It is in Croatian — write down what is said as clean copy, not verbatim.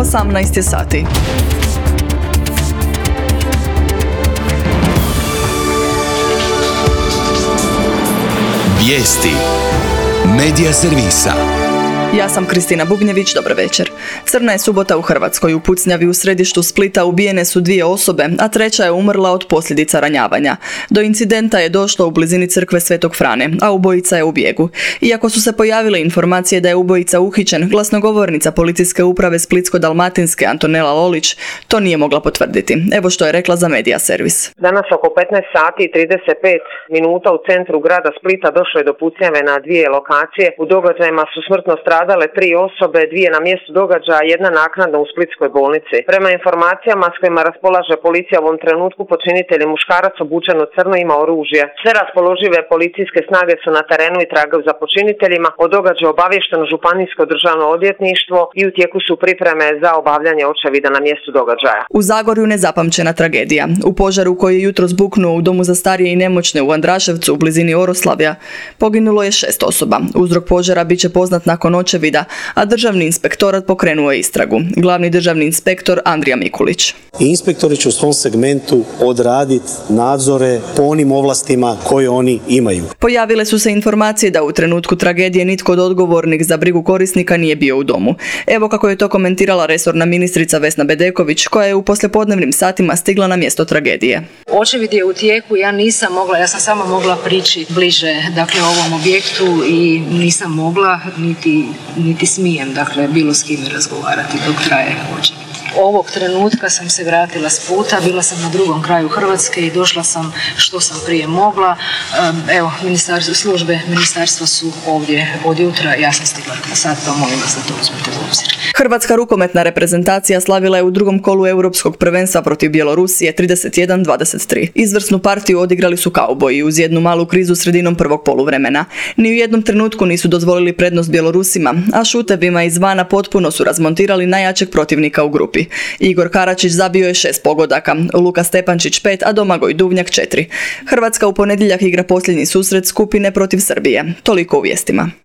18 je sati. Vijesti Medija servisa. Ja sam Kristina Bubnjević, dobar večer. Crna je subota u Hrvatskoj. U pucnjavi u središtu Splita ubijene su 2 osobe, a 3. je umrla od posljedica ranjavanja. Do incidenta je došlo u blizini crkve Svetog Frane, a ubojica je u bijegu. Iako su se pojavile informacije da je ubojica uhićen, glasnogovornica policijske uprave Splitsko-dalmatinske Antonela Lolić to nije mogla potvrditi. Evo što je rekla za Medija servis. Danas oko 15 sati i 35 minuta u centru grada Splita došlo je do pucnjave na 2 lokacije. U događajima su smrtno stradale 3 osobe, 2 na mjestu događaja, 1 naknadno u splitskoj bolnici. Prema informacijama s kojima raspolaže policija u ovom trenutku, počinitelj je muškarac obučen u crno, ima oružje. Sve raspoložive policijske snage su na terenu i tragaju za počiniteljima. O događaju obavješteno Županijsko državno odvjetništvo i u tijeku su pripreme za obavljanje očevida na mjestu događaja. U Zagorju nezapamćena tragedija. U požaru koji je jutros buknuo u domu za starije i nemoćne u Andraševcu u blizini Oroslavlja poginulo je 6 osoba. Uzrok požara bit će poznat nakon očevida, a državni inspektorat pokrenuo je istragu. Glavni državni inspektor Andrija Mikulić. Inspektori će u svom segmentu odraditi nadzore po onim ovlastima koje oni imaju. Pojavile su se informacije da u trenutku tragedije nitko od odgovornih za brigu korisnika nije bio u domu. Evo kako je to komentirala resorna ministrica Vesna Bedeković, koja je u poslijepodnevnim satima stigla na mjesto tragedije. Očevid je u tijeku, ja sam samo mogla prići bliže ovom objektu i nisam mogla niti smijem bilo s kime razgovarati dok traje očevid. Ovog trenutka sam se vratila s puta, bila sam na drugom kraju Hrvatske i došla sam što sam prije mogla. Službe ministarstva su ovdje od jutra, ja sam stigla sad, pa molim vas da to uzmete u obzir. Hrvatska rukometna reprezentacija slavila je u drugom kolu Europskog prvenstva protiv Bjelorusije 31-23. Izvrsnu partiju odigrali su kauboji uz jednu malu krizu sredinom prvog poluvremena. Ni u jednom trenutku nisu dozvolili prednost Bjelorusima, a šutevima izvana potpuno su razmontirali najjačeg protivnika u grupi. Igor Karačić zabio je 6 pogodaka, Luka Stepančić 5, a Domagoj Duvnjak 4. Hrvatska u ponedjeljak igra posljednji susret skupine protiv Srbije. Toliko u vijestima.